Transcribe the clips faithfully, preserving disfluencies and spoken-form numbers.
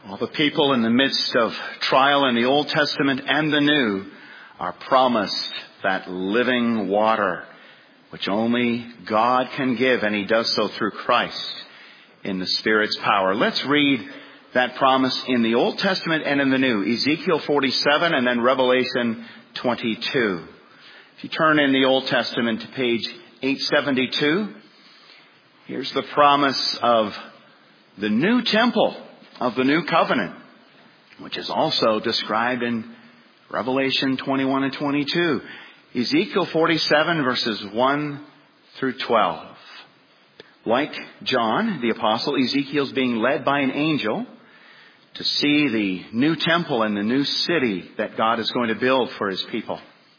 All the people in the midst of trial in the Old Testament and the New are promised that living water, which only God can give, and He does so through Christ in the Spirit's power. Let's read that promise in the Old Testament and in the New. Ezekiel forty-seven and then Revelation twenty-two. If you turn in the Old Testament to page eight seventy-two, here's the promise of the new temple of the new covenant, which is also described in Revelation twenty-one and twenty-two. Ezekiel forty-seven verses one through twelve. Like John, the apostle, Ezekiel's being led by an angel to see the new temple and the new city that God is going to build for His people.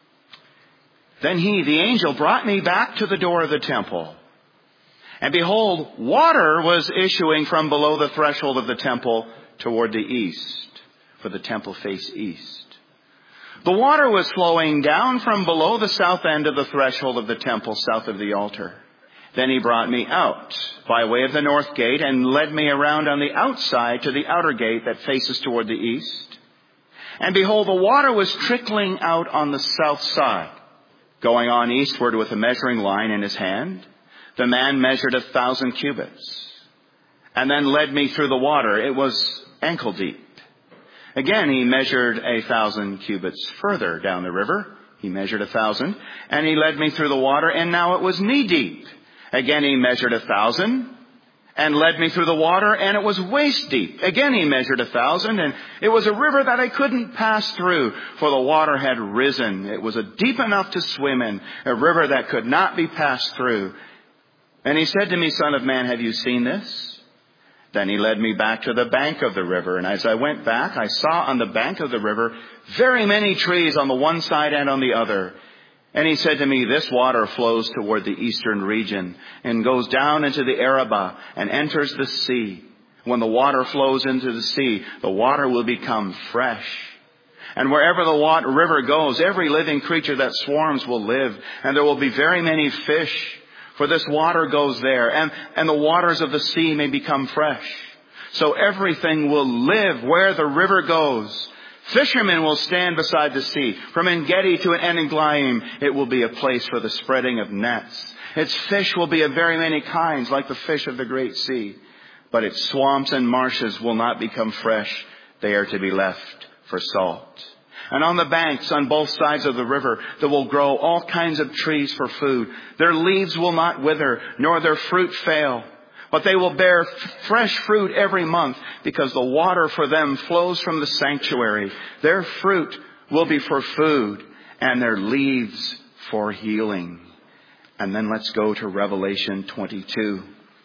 Then he, the angel, brought me back to the door of the temple. And behold, water was issuing from below the threshold of the temple toward the east, for the temple faced east. The water was flowing down from below the south end of the threshold of the temple, south of the altar. Then he brought me out by way of the north gate and led me around on the outside to the outer gate that faces toward the east. And behold, the water was trickling out on the south side, going on eastward with a measuring line in his hand. The man measured a thousand cubits and then led me through the water. It was ankle deep. Again, he measured a thousand cubits further down the river. He measured a thousand and he led me through the water, and now it was knee deep. Again, he measured a thousand and led me through the water, and it was waist deep. Again, he measured a thousand, and it was a river that I couldn't pass through, for the water had risen. It was a deep enough to swim in, a river that could not be passed through. And he said to me, Son of man, have you seen this? Then he led me back to the bank of the river. And as I went back, I saw on the bank of the river very many trees on the one side and on the other. And he said to me, this water flows toward the eastern region and goes down into the Arabah and enters the sea. When the water flows into the sea, the water will become fresh. And wherever the water, river goes, every living creature that swarms will live. And there will be very many fish. For this water goes there, and, and the waters of the sea may become fresh. So everything will live where the river goes. Fishermen will stand beside the sea. From En-gedi to En-eglaim, it will be a place for the spreading of nets. Its fish will be of very many kinds, like the fish of the great sea. But its swamps and marshes will not become fresh. They are to be left for salt. And on the banks, on both sides of the river, there will grow all kinds of trees for food. Their leaves will not wither, nor their fruit fail. But they will bear f- fresh fruit every month, because the water for them flows from the sanctuary. Their fruit will be for food, and their leaves for healing. And then let's go to Revelation twenty-two,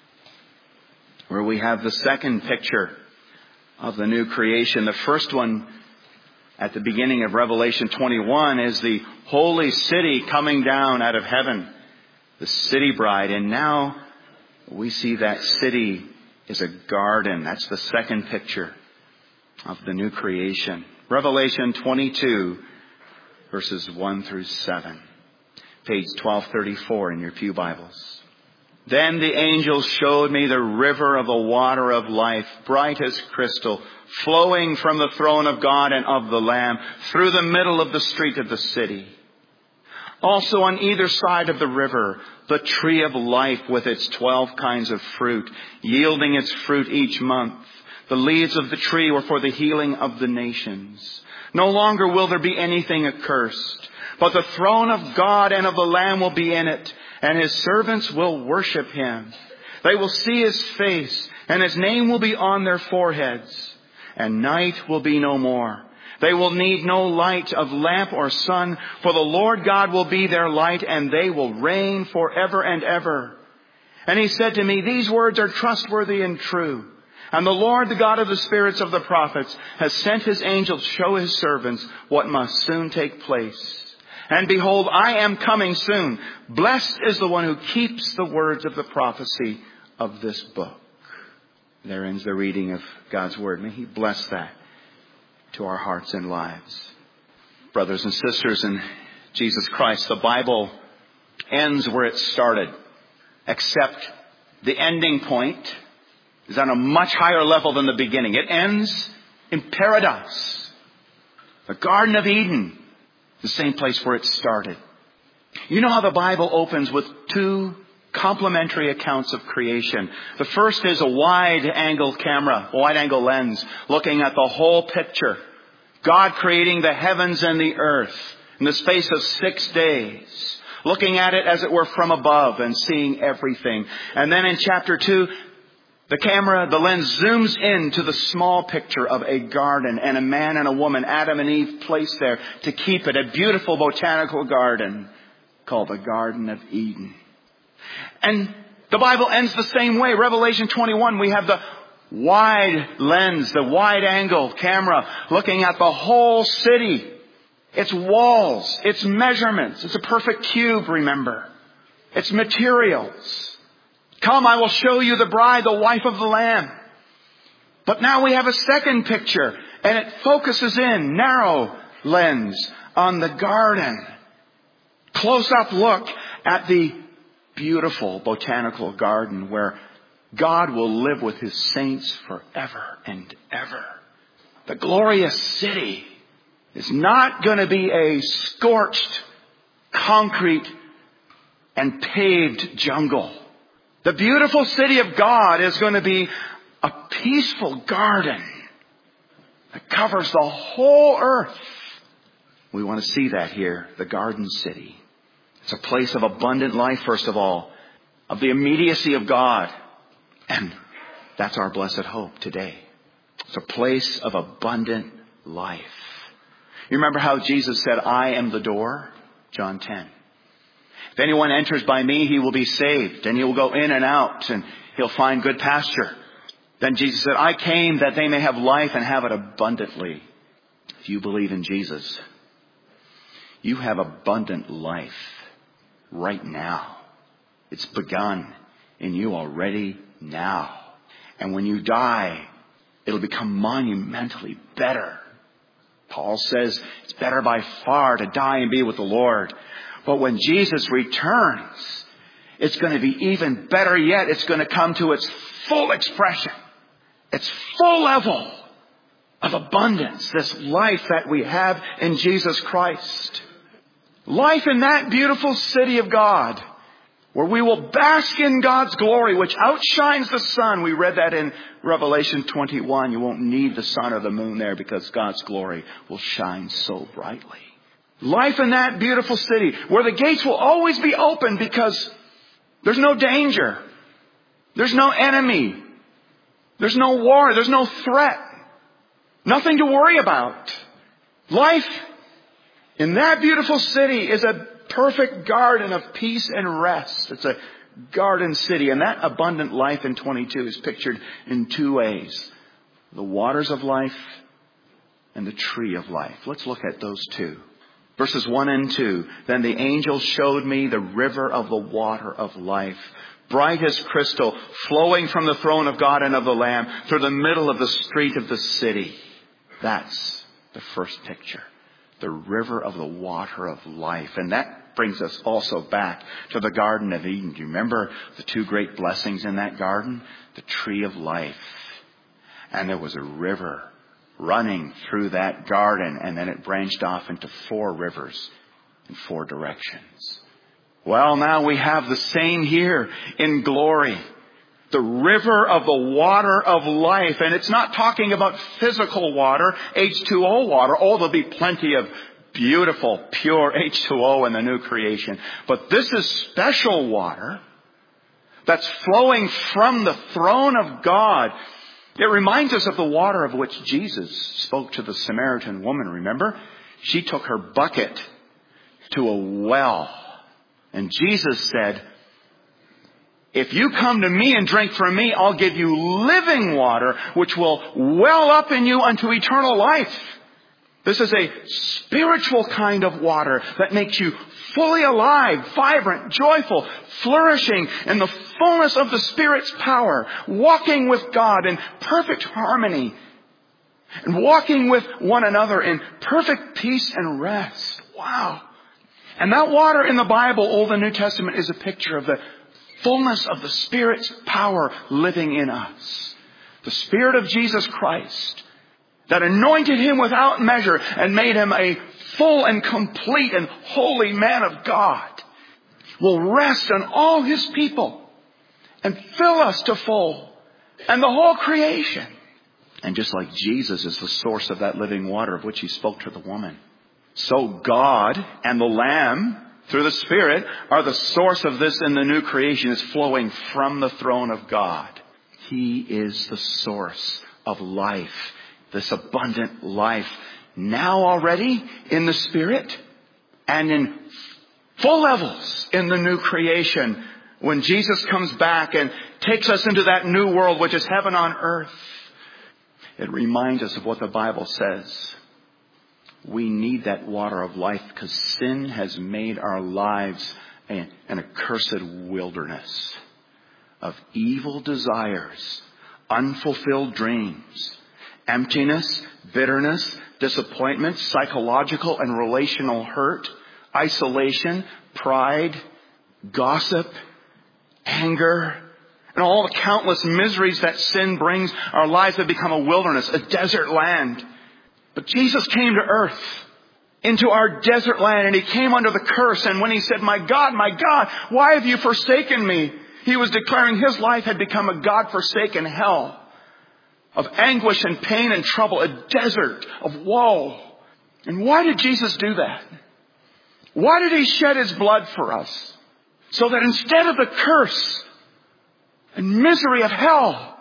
where we have the second picture of the new creation. The first one at the beginning of Revelation twenty-one is the holy city coming down out of heaven, the city bride. And now we see that city is a garden. That's the second picture of the new creation. Revelation twenty-two, verses one through seven. Page twelve thirty-four in your pew Bibles. Then the angel showed me the river of the water of life, bright as crystal, flowing from the throne of God and of the Lamb through the middle of the street of the city. Also on either side of the river, the tree of life with its twelve kinds of fruit, yielding its fruit each month. The leaves of the tree were for the healing of the nations. No longer will there be anything accursed, but the throne of God and of the Lamb will be in it, and His servants will worship Him. They will see His face, and His name will be on their foreheads. And night will be no more. They will need no light of lamp or sun, for the Lord God will be their light, and they will reign forever and ever. And He said to me, these words are trustworthy and true. And the Lord, the God of the spirits of the prophets, has sent His angel to show His servants what must soon take place. And behold, I am coming soon. Blessed is the one who keeps the words of the prophecy of this book. There ends the reading of God's Word. May He bless that to our hearts and lives. Brothers and sisters in Jesus Christ, the Bible ends where it started, except the ending point is on a much higher level than the beginning. It ends in paradise. The Garden of Eden, the same place where it started. You know how the Bible opens with two complementary accounts of creation. The first is a wide-angle camera, a wide-angle lens, looking at the whole picture. God creating the heavens and the earth in the space of six days. Looking at it, as it were, from above and seeing everything. And then in chapter two, the camera, the lens zooms in to the small picture of a garden and a man and a woman, Adam and Eve, placed there to keep it. A beautiful botanical garden called the Garden of Eden. And the Bible ends the same way. Revelation twenty-one, we have the wide lens, the wide angle camera looking at the whole city. Its walls, its measurements. It's a perfect cube, remember. Its materials. Come, I will show you the bride, the wife of the Lamb. But now we have a second picture, and it focuses in, narrow lens, on the garden. Close-up look at the beautiful botanical garden where God will live with His saints forever and ever. The glorious city is not going to be a scorched, concrete, and paved jungle. The beautiful city of God is going to be a peaceful garden that covers the whole earth. We want to see that here, the Garden City. It's a place of abundant life, first of all, of the immediacy of God. And that's our blessed hope today. It's a place of abundant life. You remember how Jesus said, I am the door? John ten. If anyone enters by me, he will be saved, and he will go in and out, and he'll find good pasture. Then Jesus said, I came that they may have life and have it abundantly. If you believe in Jesus, you have abundant life right now. It's begun in you already now. And when you die, it'll become monumentally better. Paul says it's better by far to die and be with the Lord. But when Jesus returns, it's going to be even better yet. It's going to come to its full expression. Its full level of abundance. This life that we have in Jesus Christ. Life in that beautiful city of God, where we will bask in God's glory, which outshines the sun. We read that in Revelation twenty-one. You won't need the sun or the moon there because God's glory will shine so brightly. Life in that beautiful city, where the gates will always be open because there's no danger. There's no enemy. There's no war. There's no threat. Nothing to worry about. Life in that beautiful city is a perfect garden of peace and rest. It's a garden city. And that abundant life in twenty-two is pictured in two ways. The waters of life and the tree of life. Let's look at those two. Verses one and two. Then the angel showed me the river of the water of life, bright as crystal, flowing from the throne of God and of the Lamb through the middle of the street of the city. That's the first picture. The river of the water of life. And that brings us also back to the Garden of Eden. Do you remember the two great blessings in that garden? The tree of life. And there was a river running through that garden, and then it branched off into four rivers in four directions. Well, now we have the same here in glory. The river of the water of life. And it's not talking about physical water, H two O water. Oh, there'll be plenty of beautiful, pure H two O in the new creation. But this is special water that's flowing from the throne of God. It reminds us of the water of which Jesus spoke to the Samaritan woman, remember? She took her bucket to a well. And Jesus said, if you come to me and drink from me, I'll give you living water, which will well up in you unto eternal life. This is a spiritual kind of water that makes you fully alive, vibrant, joyful, flourishing in the fullness of the Spirit's power, walking with God in perfect harmony, and walking with one another in perfect peace and rest. Wow. And that water in the Bible, Old and New Testament, is a picture of the fullness of the Spirit's power living in us. The Spirit of Jesus Christ that anointed him without measure and made him a full and complete and holy man of God will rest on all his people and fill us to full and the whole creation. And just like Jesus is the source of that living water of which he spoke to the woman, so God and the Lamb through the Spirit are the source of this in the new creation. It's flowing from the throne of God. He is the source of life, this abundant life, now already in the Spirit and in full levels in the new creation when Jesus comes back and takes us into that new world which is heaven on earth. It reminds us of what the Bible says. We need that water of life because sin has made our lives an accursed wilderness of evil desires, unfulfilled dreams, emptiness, bitterness, disappointment, psychological and relational hurt, isolation, pride, gossip, anger, and all the countless miseries that sin brings. Our lives have become a wilderness, a desert land. But Jesus came to earth, into our desert land, and he came under the curse. And when he said, "My God, my God, why have you forsaken me?" he was declaring his life had become a God-forsaken hell of anguish and pain and trouble, a desert of woe. And why did Jesus do that? Why did he shed his blood for us? So that instead of the curse and misery of hell,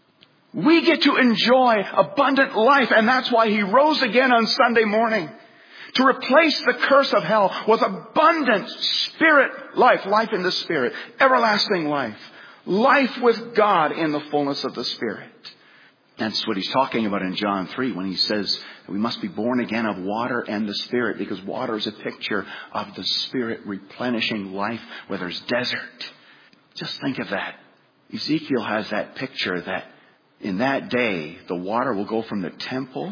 we get to enjoy abundant life. And that's why he rose again on Sunday morning, to replace the curse of hell with abundant spirit life, life in the Spirit, everlasting life, life with God in the fullness of the Spirit. That's what he's talking about in John three when he says that we must be born again of water and the Spirit, because water is a picture of the Spirit replenishing life where there's desert. Just think of that. Ezekiel has that picture that in that day, the water will go from the temple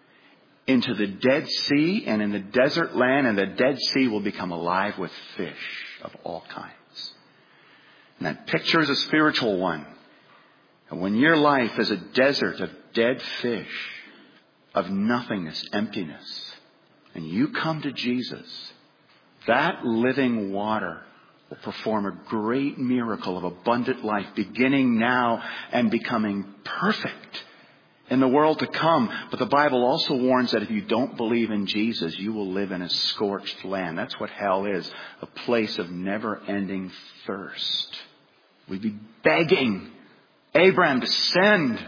into the Dead Sea, and in the desert land, and the Dead Sea will become alive with fish of all kinds. And that picture is a spiritual one. And when your life is a desert of dead fish, of nothingness, emptiness, and you come to Jesus, that living water will perform a great miracle of abundant life, beginning now and becoming perfect in the world to come. But the Bible also warns that if you don't believe in Jesus, you will live in a scorched land. That's what hell is, a place of never-ending thirst. We'd be begging Abraham to send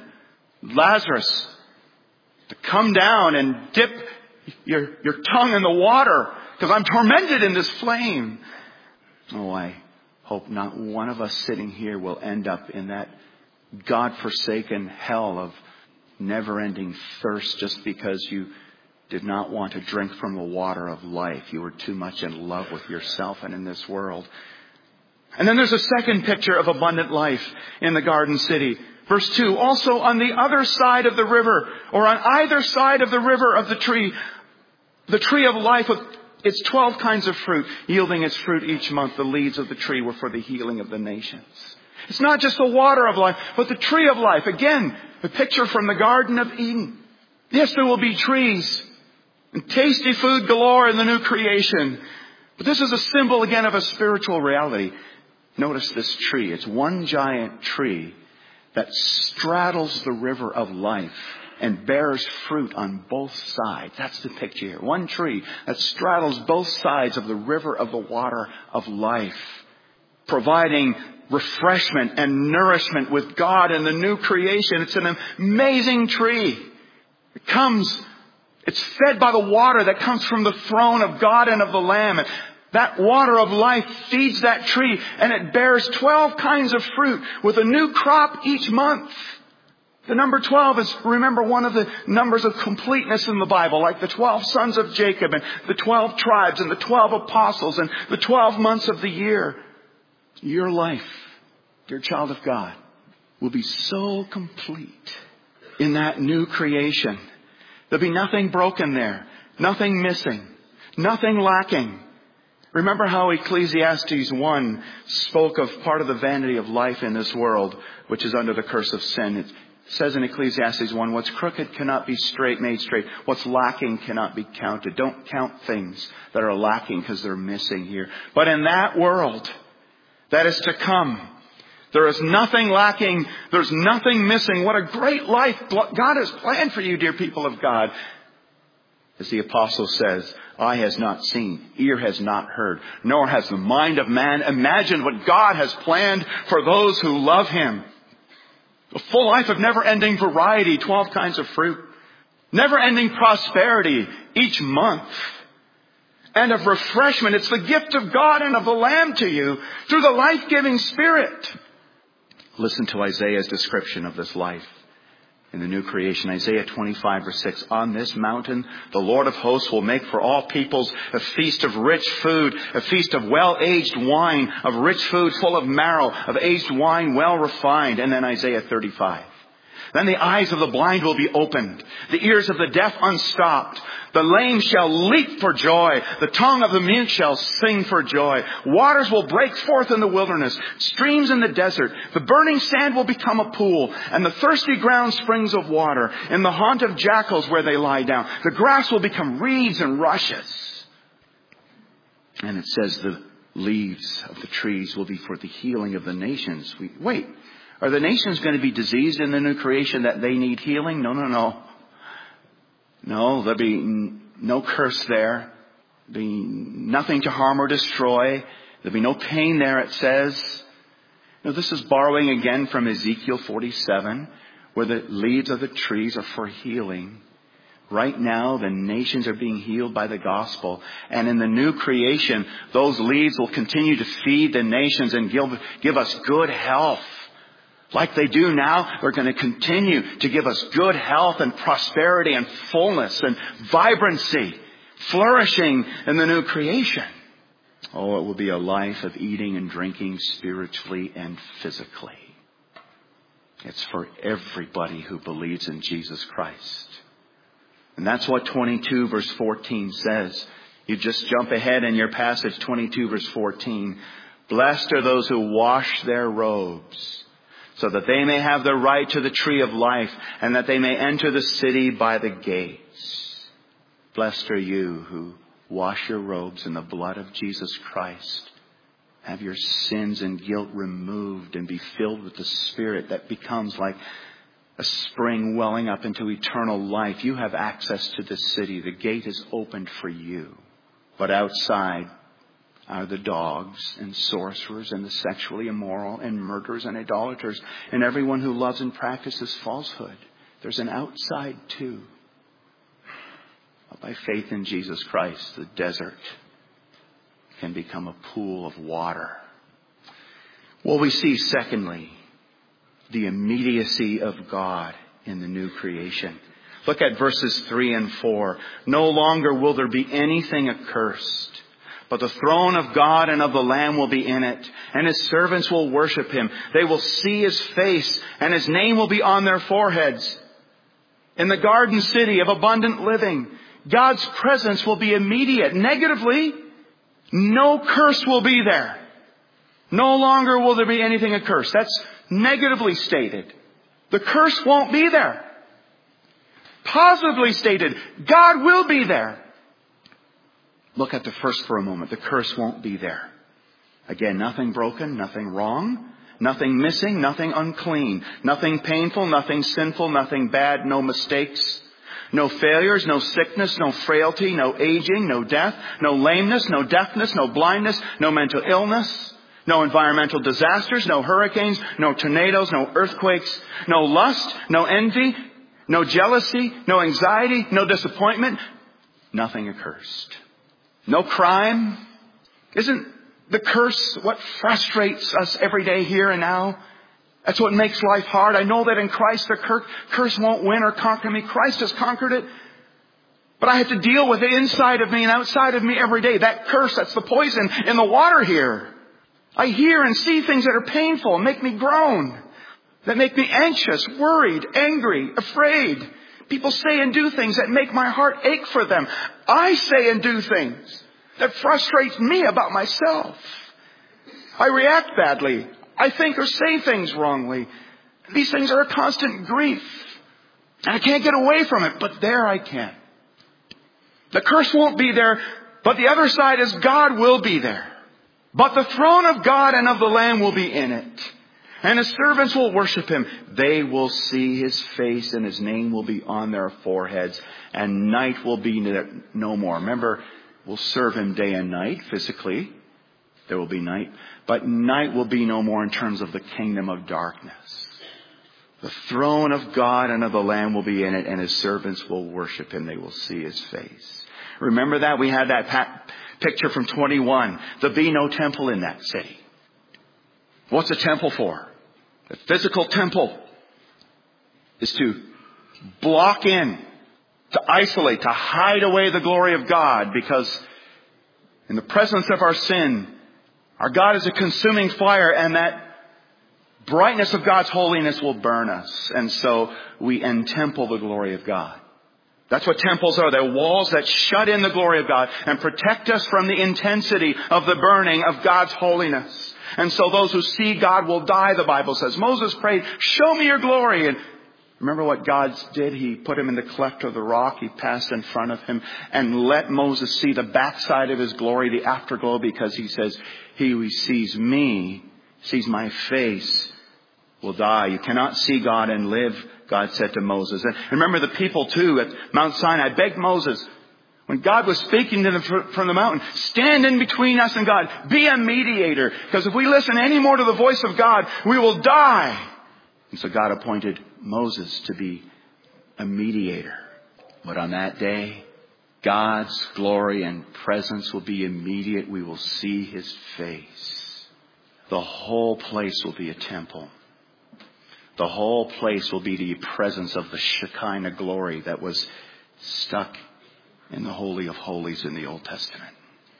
Lazarus to come down and dip your, your tongue in the water, because I'm tormented in this flame. Oh, I hope not one of us sitting here will end up in that God-forsaken hell of never-ending thirst just because you did not want to drink from the water of life. You were too much in love with yourself and in this world. And then there's a second picture of abundant life in the garden city. Verse two, also on the other side of the river, or on either side of the river of the tree, the tree of life with its twelve kinds of fruit, yielding its fruit each month. The leaves of the tree were for the healing of the nations. It's not just the water of life, but the tree of life. Again, a picture from the Garden of Eden. Yes, there will be trees and tasty food galore in the new creation. But this is a symbol again of a spiritual reality. Notice this tree. It's one giant tree that straddles the river of life and bears fruit on both sides. That's the picture here. One tree that straddles both sides of the river of the water of life, providing refreshment and nourishment with God in the new creation. It's an amazing tree. It comes, it's fed by the water that comes from the throne of God and of the Lamb. And that water of life feeds that tree, and it bears twelve kinds of fruit with a new crop each month. The number twelve is, remember, one of the numbers of completeness in the Bible, like the twelve sons of Jacob and the twelve tribes and the twelve apostles and the twelve months of the year. Your life, dear child of God, will be so complete in that new creation. There'll be nothing broken there, nothing missing, nothing lacking. Remember how Ecclesiastes one spoke of part of the vanity of life in this world, which is under the curse of sin. It It says in Ecclesiastes one, what's crooked cannot be straight, made straight. What's lacking cannot be counted. Don't count things that are lacking because they're missing here. But in that world that is to come, there is nothing lacking. There's nothing missing. What a great life God has planned for you, dear people of God. As the apostle says, eye has not seen, ear has not heard, nor has the mind of man imagined what God has planned for those who love Him. A full life of never-ending variety, twelve kinds of fruit. Never-ending prosperity each month. And of refreshment. It's the gift of God and of the Lamb to you through the life-giving Spirit. Listen to Isaiah's description of this life in the new creation. Isaiah twenty-five verse six. On this mountain, the Lord of hosts will make for all peoples a feast of rich food, a feast of well-aged wine, of rich food full of marrow, of aged wine well refined. And then Isaiah thirty-five. Then the eyes of the blind will be opened, the ears of the deaf unstopped. The lame shall leap for joy. The tongue of the mute shall sing for joy. Waters will break forth in the wilderness, streams in the desert. The burning sand will become a pool, and the thirsty ground springs of water. In the haunt of jackals where they lie down, the grass will become reeds and rushes. And it says the leaves of the trees will be for the healing of the nations. We, wait, are the nations going to be diseased in the new creation that they need healing? No, no, no. No, there'll be no curse there. There'll be nothing to harm or destroy. There'll be no pain there, it says. Now, this is borrowing again from Ezekiel forty-seven, where the leaves of the trees are for healing. Right now, the nations are being healed by the gospel. And in the new creation, those leaves will continue to feed the nations and give, give us good health. Like they do now, they're going to continue to give us good health and prosperity and fullness and vibrancy, flourishing in the new creation. Oh, it will be a life of eating and drinking spiritually and physically. It's for everybody who believes in Jesus Christ. And that's what twenty-two verse fourteen says. You just jump ahead in your passage, twenty-two verse fourteen. Blessed are those who wash their robes, so that they may have the right to the tree of life, and that they may enter the city by the gates. Blessed are you who wash your robes in the blood of Jesus Christ. Have your sins and guilt removed and be filled with the Spirit that becomes like a spring welling up into eternal life. You have access to the city. The gate is opened for you. But outside are the dogs and sorcerers and the sexually immoral and murderers and idolaters and everyone who loves and practices falsehood. There's an outside too. But by faith in Jesus Christ, the desert can become a pool of water. Well, we see secondly, the immediacy of God in the new creation. Look at verses three and four. No longer will there be anything accursed, but the throne of God and of the Lamb will be in it, and His servants will worship Him. They will see His face, and His name will be on their foreheads. In the garden city of abundant living, God's presence will be immediate. Negatively, no curse will be there. No longer will there be anything accursed. That's negatively stated. The curse won't be there. Positively stated, God will be there. Look at the first for a moment. The curse won't be there. Again, nothing broken, nothing wrong, nothing missing, nothing unclean, nothing painful, nothing sinful, nothing bad, no mistakes, no failures, no sickness, no frailty, no aging, no death, no lameness, no deafness, no blindness, no mental illness, no environmental disasters, no hurricanes, no tornadoes, no earthquakes, no lust, no envy, no jealousy, no anxiety, no disappointment, nothing accursed. No crime. Isn't the curse what frustrates us every day here and now? That's what makes life hard. I know that in Christ the curse won't win or conquer me. Christ has conquered it. But I have to deal with it inside of me and outside of me every day. That curse, that's the poison in the water here. I hear and see things that are painful and make me groan. That make me anxious, worried, angry, afraid. People say and do things that make my heart ache for them. I say and do things that frustrate me about myself. I react badly. I think or say things wrongly. these things are a constant grief. And I can't get away from it, but there I can. The curse won't be there, but the other side is God will be there. But the throne of God and of the Lamb will be in it. And His servants will worship Him. They will see His face and His name will be on their foreheads. And night will be no more. Remember, we'll serve Him day and night physically. There will be night. But night will be no more in terms of the kingdom of darkness. The throne of God and of the Lamb will be in it, and His servants will worship Him. They will see His face. Remember that? We had that pa- picture from twenty-one. There'll be no temple in that city. What's a temple for? A physical temple is to block in, to isolate, to hide away the glory of God, because in the presence of our sin, our God is a consuming fire, and that brightness of God's holiness will burn us. And so we entemple the glory of God. That's what temples are. They're walls that shut in the glory of God and protect us from the intensity of the burning of God's holiness. And so those who see God will die, the Bible says. Moses prayed, show me your glory. And remember what God did? He put him in the cleft of the rock. He passed in front of him and let Moses see the backside of His glory, the afterglow, because He says, he who sees me, sees my face, will die. You cannot see God and live, God said to Moses. And remember the people too at Mount Sinai begged Moses, when God was speaking to them from the mountain, stand in between us and God. Be a mediator. Because if we listen any more to the voice of God, we will die. And so God appointed Moses to be a mediator. But on that day, God's glory and presence will be immediate. We will see His face. The whole place will be a temple. The whole place will be the presence of the Shekinah glory that was stuck in the Holy of Holies in the Old Testament.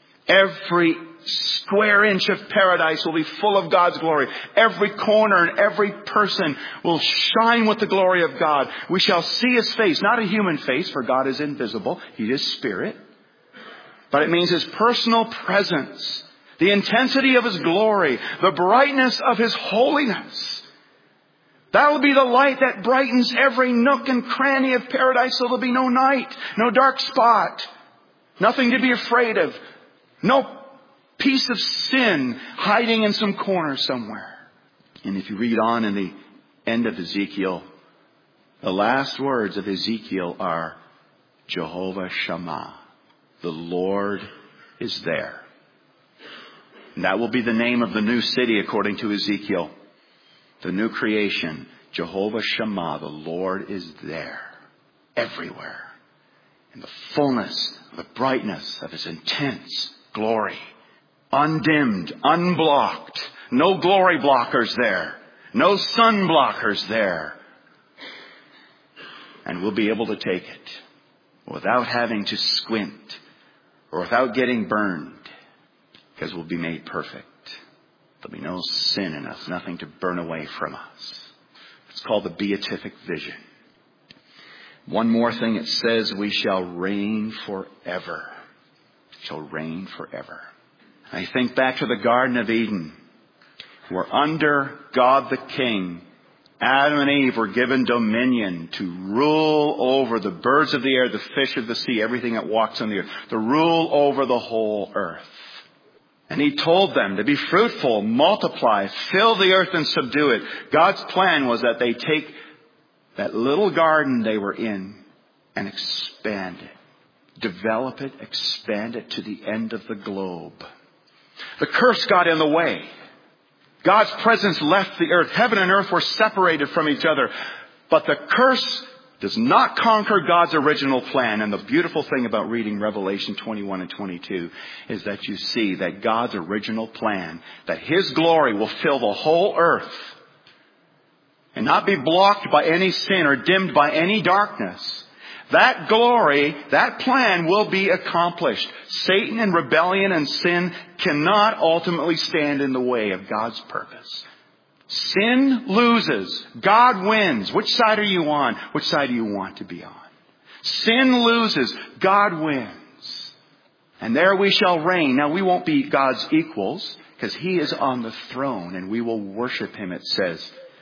Every square inch of paradise will be full of God's glory. Every corner and every person will shine with the glory of God. We shall see His face, not a human face, for God is invisible. He is spirit. But it means His personal presence, the intensity of His glory, the brightness of His holiness. That will be the light that brightens every nook and cranny of paradise, so there'll be no night, no dark spot, nothing to be afraid of, no piece of sin hiding in some corner somewhere. And if you read on in the end of Ezekiel, the last words of Ezekiel are Jehovah Shammah. The Lord is there. And that will be the name of the new city according to Ezekiel. The new creation, Jehovah Shammah, the Lord is there, everywhere, in the fullness, the brightness of His intense glory, undimmed, unblocked, no glory blockers there, no sun blockers there. And we'll be able to take it without having to squint or without getting burned, because we'll be made perfect. There'll be no sin in us, nothing to burn away from us. It's called the beatific vision. One more thing, it says we shall reign forever. We shall reign forever. I think back to the Garden of Eden, where under God the King, Adam and Eve were given dominion to rule over the birds of the air, the fish of the sea, everything that walks on the earth, to rule over the whole earth. And He told them to be fruitful, multiply, fill the earth and subdue it. God's plan was that they take that little garden they were in and expand it. Develop it, expand it to the end of the globe. The curse got in the way. God's presence left the earth. Heaven and earth were separated from each other. But the curse does not conquer God's original plan. And the beautiful thing about reading Revelation twenty-one and twenty-two is that you see that God's original plan, that His glory will fill the whole earth and not be blocked by any sin or dimmed by any darkness. That glory, that plan will be accomplished. Satan and rebellion and sin cannot ultimately stand in the way of God's purpose. Sin loses. God wins. Which side are you on? Which side do you want to be on? Sin loses. God wins. And there we shall reign. Now we won't be God's equals because He is on the throne and we will worship Him, it says.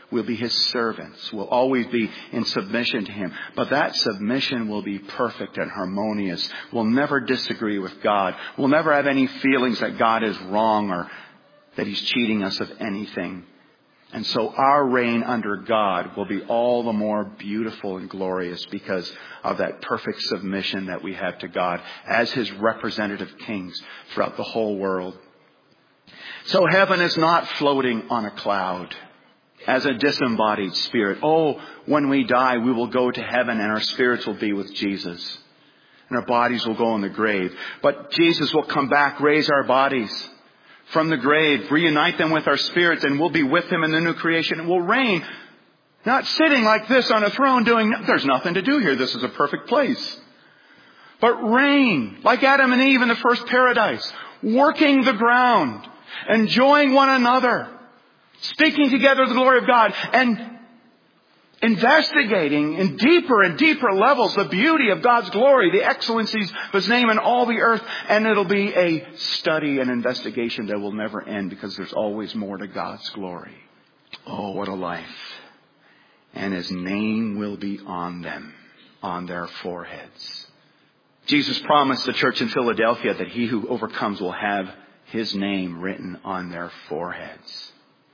We'll be His servants. We'll always be in submission to Him. But that submission will be perfect and harmonious. We'll never disagree with God. We'll never have any feelings that God is wrong or that He's cheating us of anything. And so our reign under God will be all the more beautiful and glorious because of that perfect submission that we have to God as His representative kings throughout the whole world. So heaven is not floating on a cloud as a disembodied spirit. Oh, when we die, we will go to heaven and our spirits will be with Jesus. And our bodies will go in the grave. But Jesus will come back, raise our bodies from the grave, reunite them with our spirits, and we'll be with Him in the new creation. And we'll reign, not sitting like this on a throne doing, there's nothing to do here. This is a perfect place. But reign like Adam and Eve in the first paradise, working the ground, enjoying one another, speaking together the glory of God, and investigating in deeper and deeper levels the beauty of God's glory, the excellencies of His name in all the earth. And it'll be a study and investigation that will never end because there's always more to God's glory. Oh, what a life. And His name will be on them, on their foreheads. Jesus promised the church in Philadelphia that he who overcomes will have His name written on their foreheads.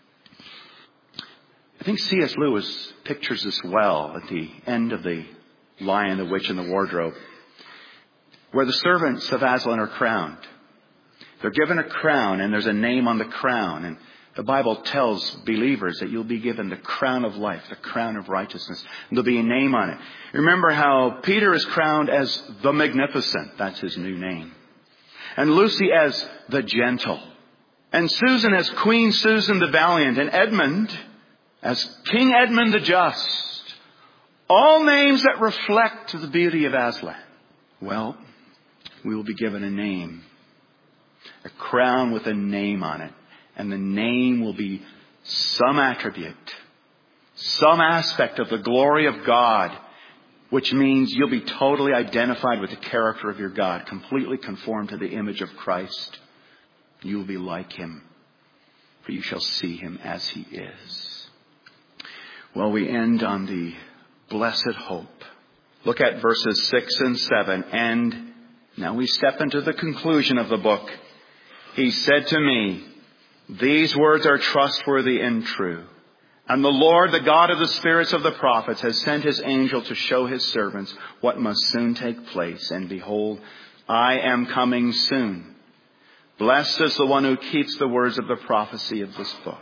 I think C S Lewis pictures this well at the end of The Lion, the Witch, and the Wardrobe, where the servants of Aslan are crowned. They're given a crown, and there's a name on the crown. And the Bible tells believers that you'll be given the crown of life, the crown of righteousness. And there'll be a name on it. Remember how Peter is crowned as the Magnificent. That's his new name. And Lucy as the Gentle. And Susan as Queen Susan the Valiant. And Edmund as King Edmund the Just. All names that reflect the beauty of Aslan. Well, we will be given a name. A crown with a name on it. And the name will be some attribute, some aspect of the glory of God, which means you'll be totally identified with the character of your God, completely conformed to the image of Christ. You will be like Him, for you shall see Him as He is. Well, we end on the blessed hope. Look at verses six and seven. And now we step into the conclusion of the book. He said to me, these words are trustworthy and true. And the Lord, the God of the spirits of the prophets, has sent His angel to show His servants what must soon take place. And behold, I am coming soon. Blessed is the one who keeps the words of the prophecy of this book.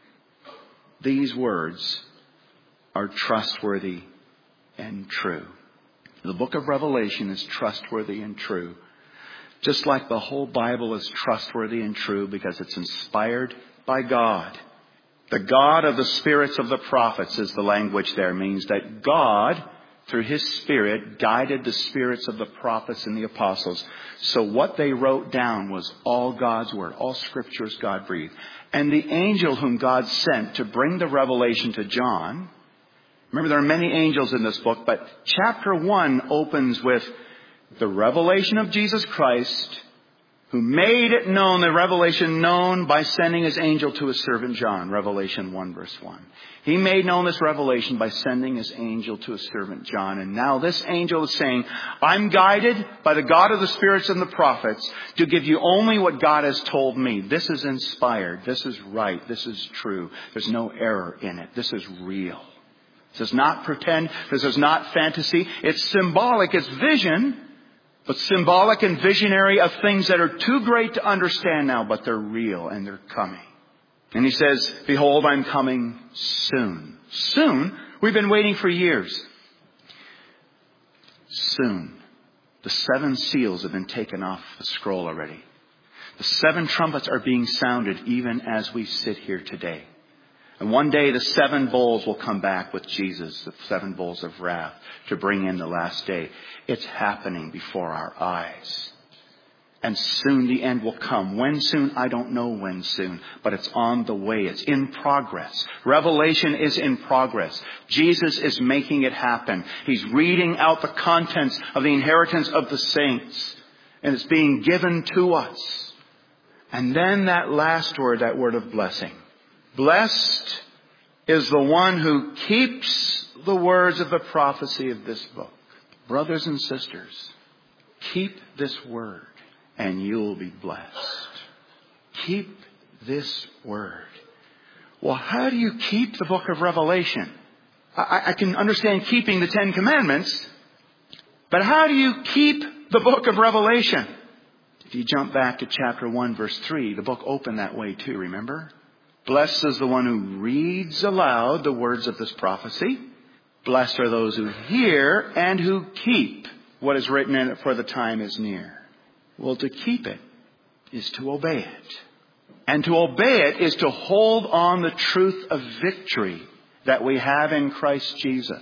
These words are trustworthy and true. The book of Revelation is trustworthy and true. Just like the whole Bible is trustworthy and true because it's inspired by God. The God of the spirits of the prophets is the language there. It means that God, through His Spirit, guided the spirits of the prophets and the apostles. So what they wrote down was all God's word. All scriptures God breathed. And the angel whom God sent to bring the revelation to John. Remember, there are many angels in this book, but chapter one opens with the revelation of Jesus Christ, who made it known, the revelation known by sending His angel to His servant John. Revelation one verse one. He made known this revelation by sending His angel to His servant John. And now this angel is saying, I'm guided by the God of the spirits and the prophets to give you only what God has told me. This is inspired. This is right. This is true. There's no error in it. This is real. This is not pretend. This is not fantasy. It's symbolic. It's vision. But symbolic and visionary of things that are too great to understand now, but they're real and they're coming. And He says, behold, I'm coming soon. Soon? We've been waiting for years. Soon. The seven seals have been taken off the scroll already. The seven trumpets are being sounded even as we sit here today. And one day the seven bowls will come back with Jesus, the seven bowls of wrath, to bring in the last day. It's happening before our eyes. And soon the end will come. When soon? I don't know when soon. But it's on the way. It's in progress. Revelation is in progress. Jesus is making it happen. He's reading out the contents of the inheritance of the saints. And it's being given to us. And then that last word, that word of blessing. Blessed is the one who keeps the words of the prophecy of this book. Brothers and sisters, keep this word and you'll be blessed. Keep this word. Well, how do you keep the book of Revelation? I, I can understand keeping the Ten Commandments, but how do you keep the book of Revelation? If you jump back to chapter one, verse three, the book opened that way too, remember? Blessed is the one who reads aloud the words of this prophecy. Blessed are those who hear and who keep what is written in it, for the time is near. Well, to keep it is to obey it. And to obey it is to hold on the truth of victory that we have in Christ Jesus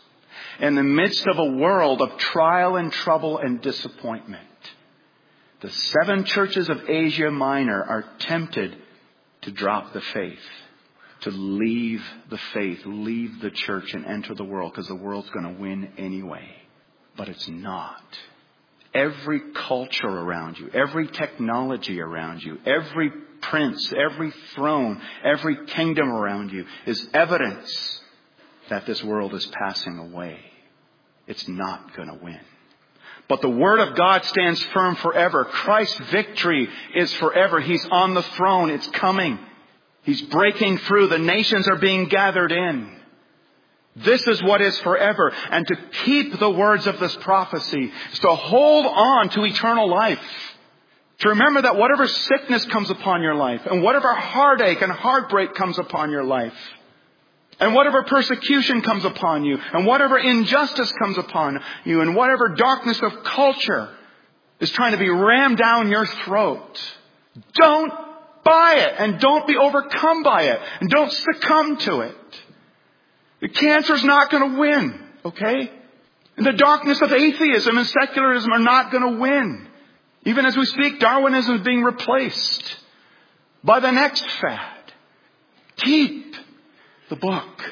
in the midst of a world of trial and trouble and disappointment. The seven churches of Asia Minor are tempted to drop the faith, to leave the faith, leave the church and enter the world because the world's going to win anyway. But it's not. Every culture around you, every technology around you, every prince, every throne, every kingdom around you is evidence that this world is passing away. It's not going to win. But the Word of God stands firm forever. Christ's victory is forever. He's on the throne. It's coming. He's breaking through. The nations are being gathered in. This is what is forever. And to keep the words of this prophecy is to hold on to eternal life. To remember that whatever sickness comes upon your life, and whatever heartache and heartbreak comes upon your life, and whatever persecution comes upon you, and whatever injustice comes upon you, and whatever darkness of culture is trying to be rammed down your throat, don't buy it, and don't be overcome by it, and don't succumb to it. The cancer's not going to win, okay? And the darkness of atheism and secularism are not going to win. Even as we speak, Darwinism is being replaced by the next fad. Keep the book.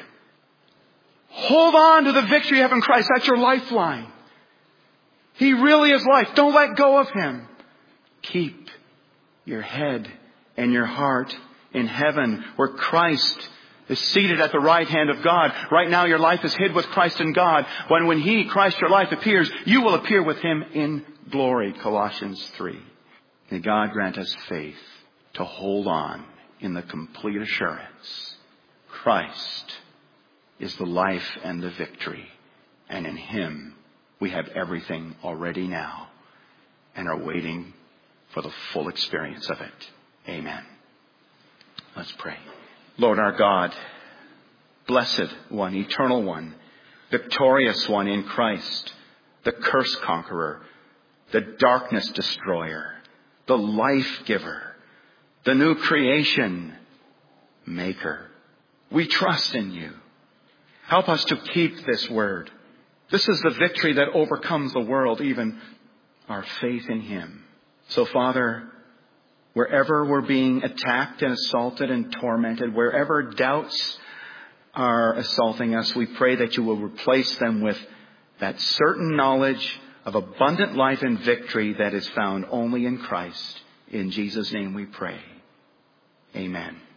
Hold on to the victory you have in Christ. That's your lifeline. He really is life. Don't let go of Him. Keep your head and your heart in heaven, where Christ is seated at the right hand of God. Right now your life is hid with Christ in God. When, when He, Christ, your life appears, you will appear with Him in glory. Colossians three. May God grant us faith to hold on in the complete assurance. Christ is the life and the victory. And in Him we have everything already now and are waiting for the full experience of it. Amen. Let's pray. Lord our God, blessed one, eternal one, victorious one in Christ, the curse conqueror, the darkness destroyer, the life giver, the new creation maker. We trust in You. Help us to keep this word. This is the victory that overcomes the world, even our faith in Him. So, Father, wherever we're being attacked and assaulted and tormented, wherever doubts are assaulting us, we pray that You will replace them with that certain knowledge of abundant life and victory that is found only in Christ. In Jesus' name we pray. Amen.